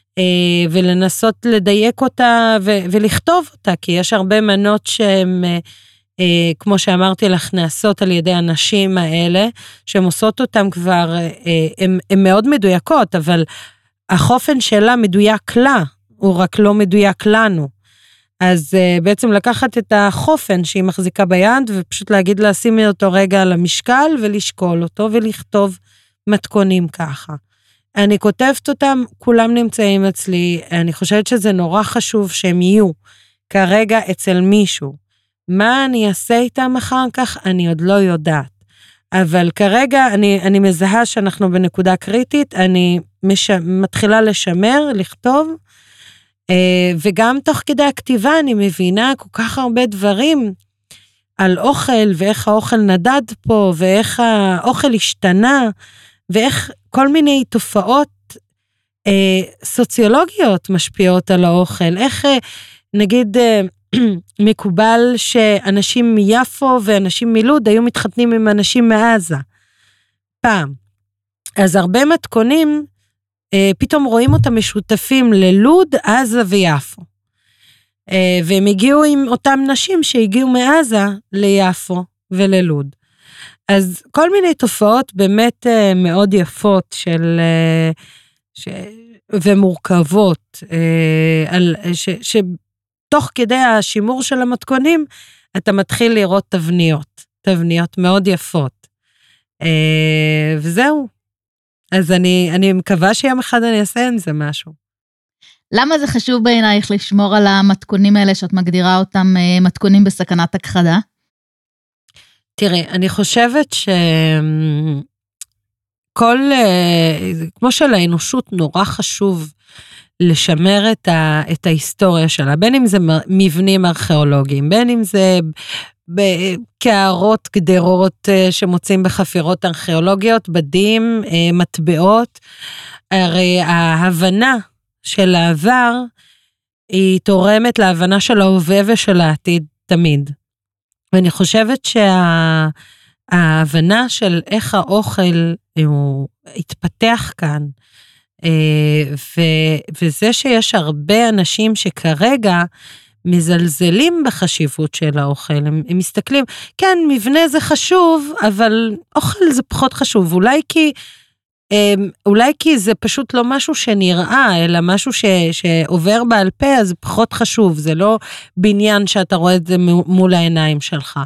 ולנסות לדייק אותה ולכתוב אותה, כי יש הרבה מנות שהן, כמו שאמרתי לך, נעשות על ידי הנשים האלה, שהן עושות אותן כבר, הן מאוד מדויקות, אבל החופן שלה מדויק לה, הוא רק לא מדויק לנו. אז בעצם לקחת את החופן שהיא מחזיקה ביד, ופשוט להגיד לה, שימי אותו רגע על המשקל, ולשקול אותו, ולכתוב מתכונים ככה. אני כותבת אותם, כולם נמצאים אצלי, אני חושבת שזה נורא חשוב שהם יהיו כרגע אצל מישהו. מה אני אעשה איתם אחר כך, אני עוד לא יודעת. אבל כרגע אני, אני מזהה שאנחנו בנקודה קריטית, אני מש, מתחילה לשמר, לכתוב, וגם תוך כדי הכתיבה אני מבינה כל כך הרבה דברים על אוכל, ואיך האוכל נדד פה, ואיך האוכל השתנה, ואיך כל מיני תופעות אה, סוציולוגיות משפיעות על האוכל, איך אה, נגיד אה, מקובל שאנשים מיפו ואנשים מלוד היו מתחתנים עם אנשים מעזה, פעם. אז הרבה מתכונים, אה, פתאום רואים אותם משותפים ללוד, עזה ויפו. אה, והם הגיעו עם אותם נשים שהגיעו מעזה ליפו וללוד. אז כל מיני תופעות באמת מאוד יפות של, ש, ומורכבות, על, ש, שתוך כדי השימור של המתכונים, אתה מתחיל לראות תבניות, תבניות מאוד יפות. וזהו. אז אני, אני מקווה שיום אחד אני אעשה עם זה משהו. למה זה חשוב בעינייך לשמור על המתכונים האלה, שאת מגדירה אותם מתכונים בסכנת הכחדה? תראי, אני חושבת שכל, כמו שלאנושות נורא חשוב לשמר את, ה, את ההיסטוריה שלה, בין אם זה מבנים ארכיאולוגיים, בין אם זה קערות, גדרות שמוצאים בחפירות ארכיאולוגיות, בדים, מטבעות, הרי ההבנה של העבר היא תורמת להבנה של ההווה ושל העתיד תמיד. ואני חושבת שההבנה של איך האוכל הוא התפתח כאן, וזה שיש הרבה אנשים שכרגע מזלזלים בחשיבות של האוכל, הם, הם מסתכלים, כן, מבנה זה חשוב, אבל אוכל זה פחות חשוב, אולי כי, אולי כי זה פשוט לא משהו שנראה, אלא משהו ש, שעובר בעל פה, אז זה פחות חשוב, זה לא בניין שאתה רואה את זה מול העיניים שלך.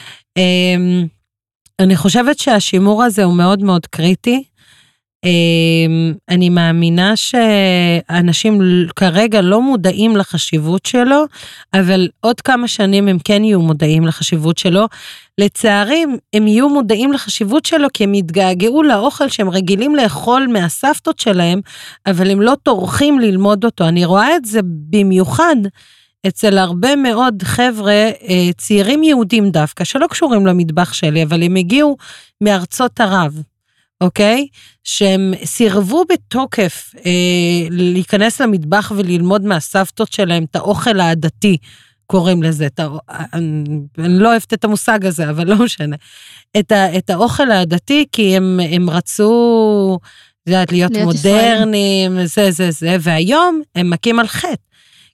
אני חושבת שהשימור הזה הוא מאוד מאוד קריטי, אני מאמינה שאנשים כרגע לא מודעים לחשיבות שלו, אבל עוד כמה שנים הם כן יהיו מודעים לחשיבות שלו, לצערי הם יהיו מודעים לחשיבות שלו, כי הם יתגעגעו לאוכל שהם רגילים לאכול מהסבתות שלהם, אבל הם לא טורחים ללמוד אותו. אני רואה את זה במיוחד אצל הרבה מאוד חבר'ה צעירים יהודים דווקא, שלא קשורים למטבח שלי, אבל הם הגיעו מארצות ערב, אוקיי? שהם סירבו בתוקף אה, להיכנס למטבח וללמוד מהסבתות שלהם את האוכל העדתי, קוראים לזה, את ה... אני, אני לא אוהבת את המושג הזה, אבל לא משנה. את, ה, את האוכל העדתי, כי הם, הם רצו להיות, להיות מודרניים, זה, זה, זה, והיום הם מכים על חטא.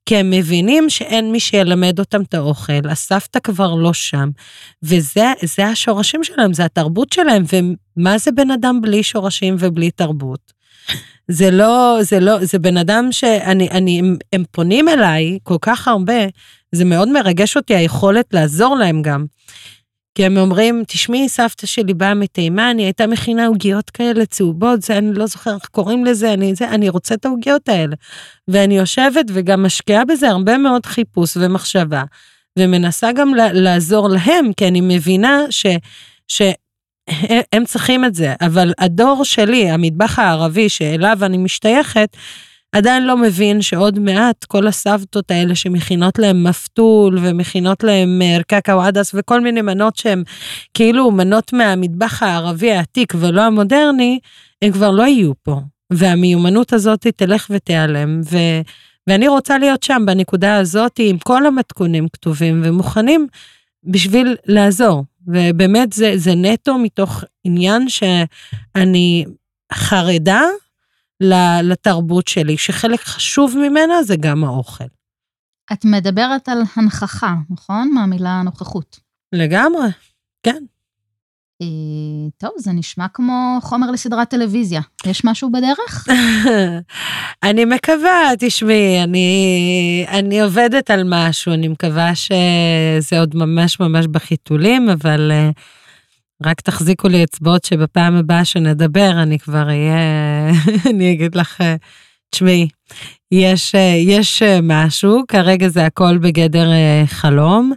כי הם מבינים שאין מי שילמד אותם את האוכל, הסבתא כבר לא שם, וזה זה השורשים שלהם, זה התרבות שלהם, ומה זה בן אדם בלי שורשים ובלי תרבות? זה לא, זה לא, זה בן אדם שאני, אני, הם, הם פונים אליי כל כך הרבה, זה מאוד מרגש אותי היכולת לעזור להם גם, כי הם אומרים, תשמעי, סבתא שלי באה מתימן, היא הייתה מכינה עוגיות כאלה צהובות, זה אני לא זוכר איך קוראים לזה, אני, זה, אני רוצה את העוגיות האלה. ואני יושבת וגם משקיעה בזה הרבה מאוד חיפוש ומחשבה, ומנסה גם לעזור להם, כי אני מבינה ש, שהם צריכים את זה, אבל הדור שלי, המטבח הערבי שאליו אני משתייכת, עדיין לא מבין שעוד מעט כל הסבתות האלה שמכינות להם מפתול ומכינות להם קקאו עדס וכל מיני מנות שהן כאילו מנות מהמטבח הערבי העתיק ולא המודרני, הם כבר לא יהיו פה. והמיומנות הזאת תלך ותיעלם, ו... ואני רוצה להיות שם בנקודה הזאת עם כל המתכונים כתובים ומוכנים בשביל לעזור. ובאמת זה, זה נטו מתוך עניין שאני חרדה, לתרבות שלי, שחלק חשוב ממנה זה גם האוכל. את מדברת על הנכחה, נכון? מהמילה נוכחות. לגמרי, כן. טוב, זה נשמע כמו חומר לסדרת טלוויזיה. יש משהו בדרך? אני מקווה, תשמעי, אני, אני עובדת על משהו, אני מקווה שזה עוד ממש ממש בחיתולים, אבל רק תחזיקו לי אצבעות שבפעם הבאה שנדבר, אני כבר אהיה, אני אגיד לך, תשמעי, יש, יש משהו, כרגע זה הכל בגדר חלום,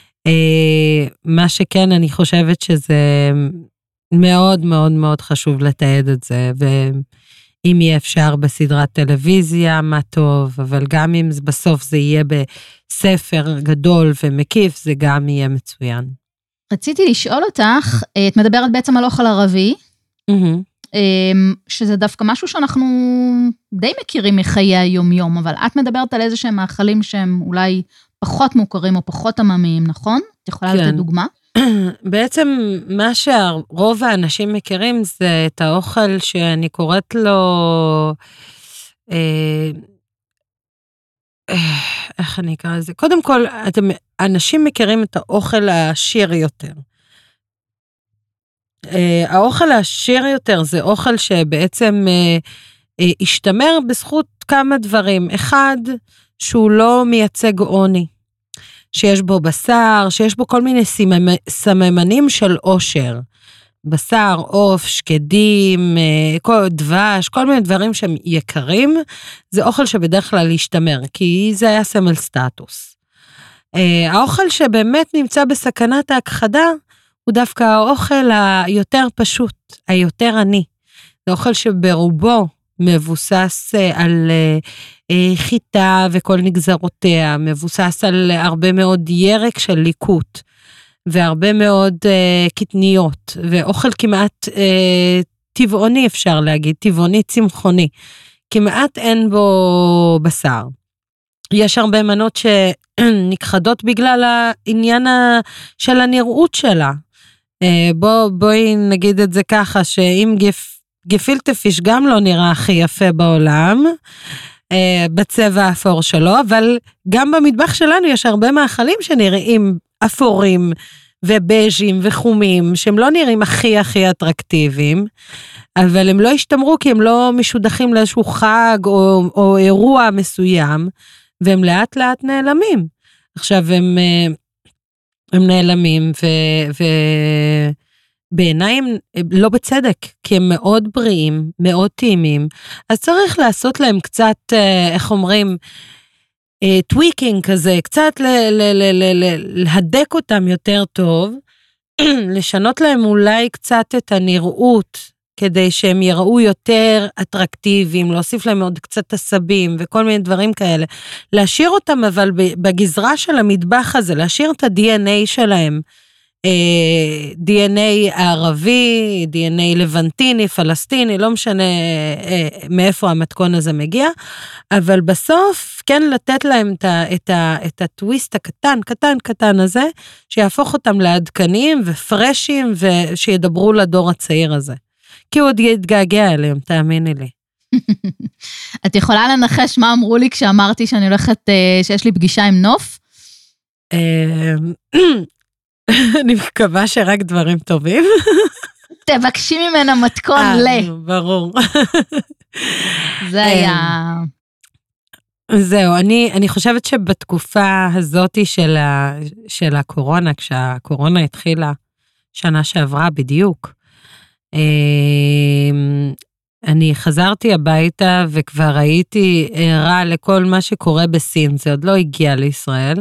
מה שכן אני חושבת שזה מאוד מאוד מאוד חשוב לתעד את זה, ואם יהיה אפשר בסדרת טלוויזיה, מה טוב, אבל גם אם בסוף זה יהיה בספר גדול ומקיף, זה גם יהיה מצוין. רציתי לשאול אותך, את מדברת בעצם על אוכל ערבי, שזה דווקא משהו שאנחנו די מכירים מחיי היום-יום, אבל את מדברת על איזה שהם מאכלים שהם אולי פחות מוכרים או פחות עממיים, נכון? את יכולה לתת דוגמה? בעצם מה שרוב האנשים מכירים זה את האוכל שאני קוראת לו, איך אני אקרא לזה? קודם כל, אתם, אנשים מכירים את האוכל העשיר יותר. האוכל העשיר יותר זה אוכל שבעצם השתמר בזכות כמה דברים. אחד, שהוא לא מייצג עוני, שיש בו בשר, שיש בו כל מיני סממנים של עושר. בשר, עוף, שקדים, דבש, כל מיני דברים שהם יקרים, זה אוכל שבדרך כלל ישתמר, כי זה היה סמל סטטוס. האוכל שבאמת נמצא בסכנת ההכחדה, הוא דווקא האוכל היותר פשוט, היותר עני. זה אוכל שברובו מבוסס על חיטה וכל נגזרותיה, מבוסס על הרבה מאוד ירק של ליקוט, והרבה מאוד uh, קטניות, ואוכל כמעט uh, טבעוני אפשר להגיד, טבעוני צמחוני, כמעט אין בו בשר. יש הרבה מנות שנכחדות בגלל העניין ה... של הנראות שלה. Uh, בוא, בואי נגיד את זה ככה, שאם גפ... גפילטה פיש גם לא נראה הכי יפה בעולם, uh, בצבע האפור שלו, אבל גם במטבח שלנו יש הרבה מאכלים שנראים אפורים ובז'ים וחומים, שהם לא נראים הכי הכי אטרקטיביים, אבל הם לא השתמרו כי הם לא משודכים לאיזשהו חג או, או אירוע מסוים, והם לאט לאט נעלמים. עכשיו הם, הם נעלמים, ובעיניי הם לא בצדק, כי הם מאוד בריאים, מאוד טעימים, אז צריך לעשות להם קצת, איך אומרים, טוויקינג כזה, קצת להדק אותם יותר טוב, לשנות להם אולי קצת את הנראות, כדי שהם יראו יותר אטרקטיביים, להוסיף להם עוד קצת עשבים וכל מיני דברים כאלה. להשאיר אותם אבל בגזרה של המטבח הזה, להשאיר את ה-די אן איי שלהם, די אן איי הערבי, די אן איי לבנטיני, פלסטיני, לא משנה מאיפה המתכון הזה מגיע, אבל בסוף כן לתת להם את, ה, את, ה, את הטוויסט הקטן, קטן, קטן הזה, שיהפוך אותם לעדכניים ופרשים, ושידברו לדור הצעיר הזה. כי הוא עוד יתגעגע אליהם, תאמיני לי. את יכולה לנחש מה אמרו לי כשאמרתי שאני הולכת, שיש לי פגישה עם נוף? אני מקווה שרק דברים טובים. תבקשי ממנה מתכון ל. ברור. זה היה... זהו, אני, אני חושבת שבתקופה הזאת של, ה, של הקורונה, כשהקורונה התחילה שנה שעברה בדיוק, אני חזרתי הביתה וכבר הייתי ערה לכל מה שקורה בסין, זה עוד לא הגיע לישראל,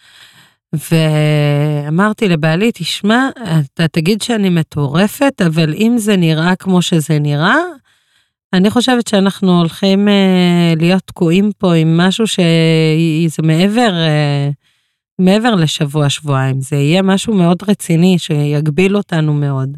ואמרתי לבעלי, תשמע, אתה תגיד שאני מטורפת, אבל אם זה נראה כמו שזה נראה, אני חושבת שאנחנו הולכים uh, להיות תקועים פה עם משהו שזה מעבר, uh, מעבר לשבוע, שבועיים. זה יהיה משהו מאוד רציני שיגביל אותנו מאוד.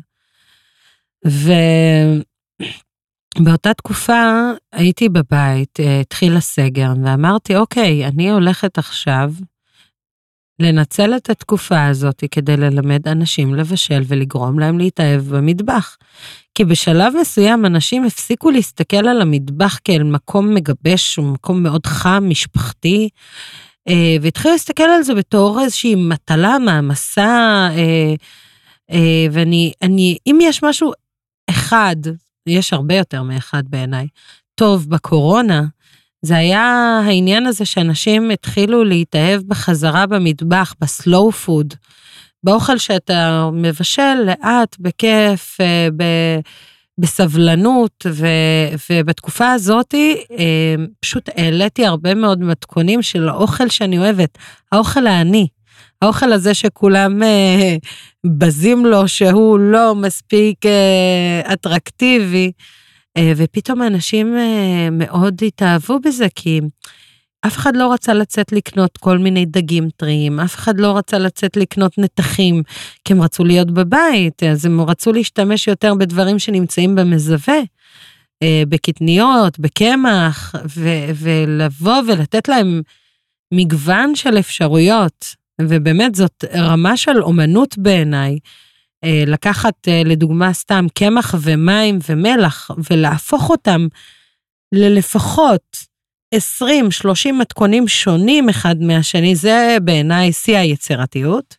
ובאותה תקופה הייתי בבית, uh, התחיל הסגר, ואמרתי, אוקיי, אני הולכת עכשיו לנצל את התקופה הזאת כדי ללמד אנשים לבשל ולגרום להם להתאהב במטבח. כי בשלב מסוים אנשים הפסיקו להסתכל על המטבח כאל מקום מגבש, מקום מאוד חם, משפחתי, והתחילו להסתכל על זה בתור איזושהי מטלה, מעמסה, ואני, אני, אם יש משהו אחד, יש הרבה יותר מאחד בעיניי, טוב בקורונה, זה היה העניין הזה שאנשים התחילו להתאהב בחזרה במטבח, בסלואו פוד, באוכל שאתה מבשל לאט, בכיף, בסבלנות, ובתקופה הזאת פשוט העליתי הרבה מאוד מתכונים של האוכל שאני אוהבת, האוכל העני, האוכל הזה שכולם בזים לו, שהוא לא מספיק אטרקטיבי, ופתאום האנשים מאוד התאהבו בזה, כי אף אחד לא רצה לצאת לקנות כל מיני דגים טריים, אף אחד לא רצה לצאת לקנות נתחים, כי הם רצו להיות בבית, אז הם רצו להשתמש יותר בדברים שנמצאים במזווה, בקטניות, בקמח, ולבוא ולתת להם מגוון של אפשרויות, ובאמת זאת רמה של אומנות בעיניי, לקחת לדוגמה סתם קמח ומים ומלח, ולהפוך אותם ללפחות עשרים שלושים מתכונים שונים אחד מהשני, זה בעיניי שיא היצירתיות,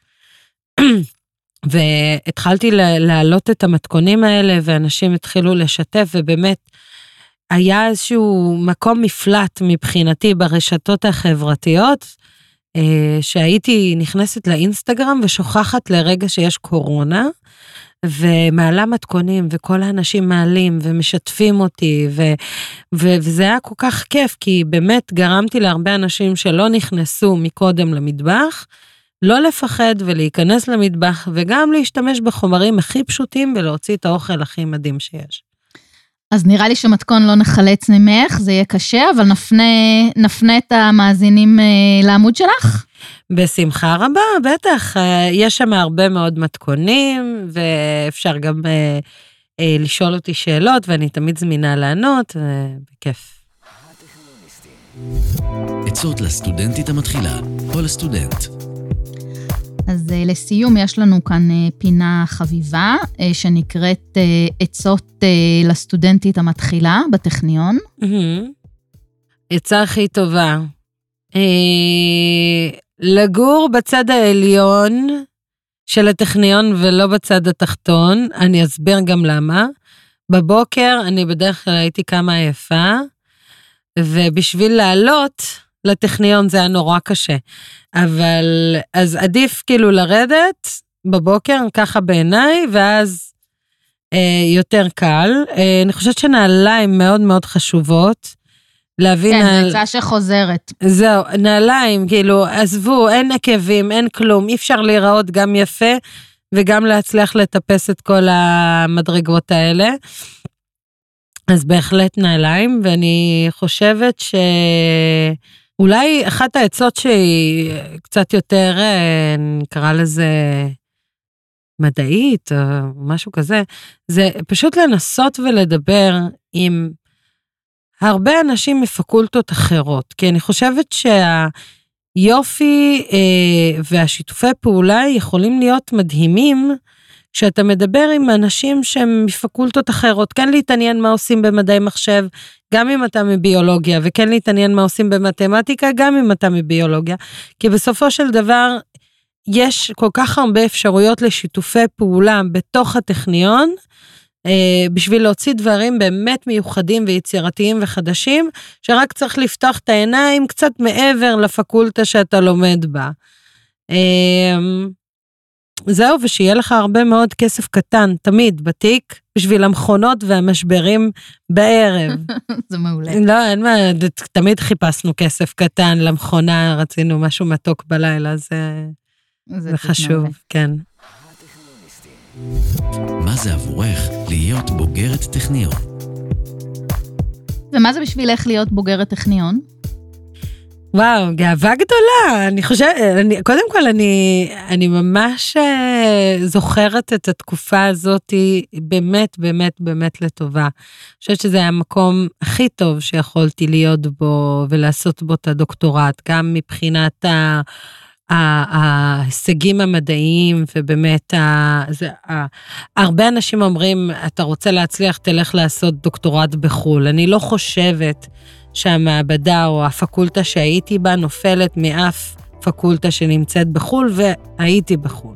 והתחלתי להעלות את המתכונים האלה, ואנשים התחילו לשתף, ובאמת היה איזשהו מקום מפלט מבחינתי ברשתות החברתיות, שהייתי נכנסת לאינסטגרם ושוכחת לרגע שיש קורונה, ומעלה מתכונים, וכל האנשים מעלים ומשתפים אותי, ו, ו, וזה היה כל כך כיף, כי באמת גרמתי להרבה אנשים שלא נכנסו מקודם למטבח, לא לפחד ולהיכנס למטבח, וגם להשתמש בחומרים הכי פשוטים, ולהוציא את האוכל הכי מדהים שיש. אז נראה לי שמתכון לא נחלץ ממך, זה יהיה קשה, אבל נפנה, נפנה את המאזינים לעמוד שלך? בשמחה רבה, בטח. יש שם הרבה מאוד מתכונים, ואפשר גם אה, אה, לשאול אותי שאלות, ואני תמיד זמינה לענות, בכיף. עצות לסטודנטית המתחילה, או לסטודנט. אז לסיום יש לנו כאן פינה חביבה, שנקראת עצות לסטודנטית המתחילה בטכניון. עצה הכי טובה. לגור בצד העליון של הטכניון ולא בצד התחתון, אני אסביר גם למה. בבוקר אני בדרך כלל הייתי כמה עייפה, ובשביל לעלות לטכניון זה היה נורא קשה. אבל אז עדיף כאילו לרדת בבוקר ככה בעיניי, ואז אה, יותר קל. אה, אני חושבת שנעליים מאוד מאוד חשובות, להבין... כן, נעל... זו הצעה שחוזרת. זהו, נעליים, כאילו, עזבו, אין עקבים, אין כלום, אי אפשר להיראות גם יפה, וגם להצליח לטפס את כל המדרגות האלה. אז בהחלט נעליים, ואני חושבת ש... אולי אחת העצות שהיא קצת יותר, נקרא לזה מדעית, או משהו כזה, זה פשוט לנסות ולדבר עם הרבה אנשים מפקולטות אחרות, כי אני חושבת שהיופי והשיתופי פעולה יכולים להיות מדהימים, כשאתה מדבר עם אנשים שהם מפקולטות אחרות, כן להתעניין מה עושים במדעי מחשב, גם אם אתה מביולוגיה, וכן להתעניין מה עושים במתמטיקה, גם אם אתה מביולוגיה, כי בסופו של דבר, יש כל כך הרבה אפשרויות לשיתופי פעולה בתוך הטכניון, בשביל להוציא דברים באמת מיוחדים ויצירתיים וחדשים, שרק צריך לפתוח את העיניים קצת מעבר לפקולטה שאתה לומד בה. זהו, ושיהיה לך הרבה מאוד כסף קטן, תמיד, בתיק, בשביל המכונות והמשברים בערב. זה מעולה. לא, אין מה, תמיד חיפשנו כסף קטן למכונה, רצינו משהו מתוק בלילה, זה, זה, זה חשוב, מעולה. כן. מה זה עבורך להיות בוגרת טכניון? ומה זה בשבילך להיות בוגרת טכניון? וואו, גאווה גדולה. אני חושבת, אני, קודם כל אני, אני ממש זוכרת את התקופה הזאת באמת, באמת, באמת לטובה. אני חושבת שזה היה המקום הכי טוב שיכולתי להיות בו ולעשות בו את הדוקטורט, גם מבחינת ה... ההישגים המדעיים, ובאמת, זה, הרבה אנשים אומרים, אתה רוצה להצליח, תלך לעשות דוקטורט בחול. אני לא חושבת שהמעבדה או הפקולטה שהייתי בה נופלת מאף פקולטה שנמצאת בחול, והייתי בחול.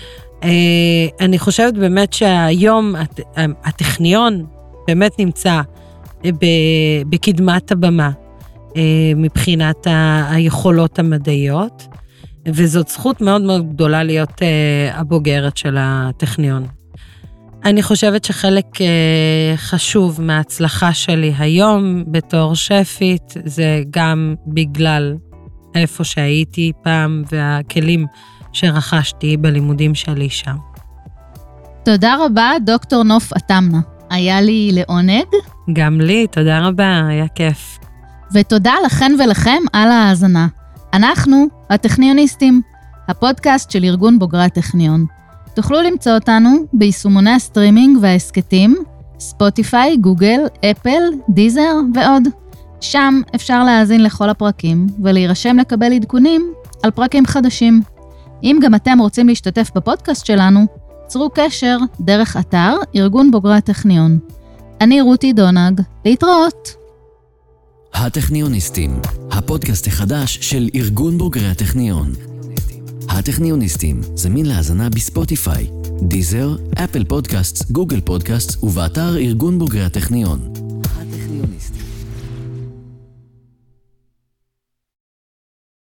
אני חושבת באמת שהיום הטכניון באמת נמצא בקדמת הבמה, מבחינת היכולות המדעיות, וזאת זכות מאוד מאוד גדולה להיות uh, הבוגרת של הטכניון. אני חושבת שחלק uh, חשוב מההצלחה שלי היום בתור שפית, זה גם בגלל איפה שהייתי פעם והכלים שרכשתי בלימודים שלי שם. תודה רבה, דוקטור נוף אטמנה. היה לי לעונג. גם לי, תודה רבה, היה כיף. ותודה לכן ולכם על ההאזנה. אנחנו, הטכניוניסטים, הפודקאסט של ארגון בוגרי הטכניון. תוכלו למצוא אותנו ביישומוני הסטרימינג והעסקטים, ספוטיפיי, גוגל, אפל, דיזר ועוד. שם אפשר להאזין לכל הפרקים ולהירשם לקבל עדכונים על פרקים חדשים. אם גם אתם רוצים להשתתף בפודקאסט שלנו, צרו קשר דרך אתר ארגון בוגרי הטכניון. אני רותי דונג, להתראות. הטכניוניסטים, הפודקאסט החדש של ארגון בוגרי הטכניון. הטכניוניסטים זמין להאזנה בספוטיפיי, דיזר, אפל פודקאסט, גוגל פודקאסט ובאתר ארגון בוגרי הטכניון.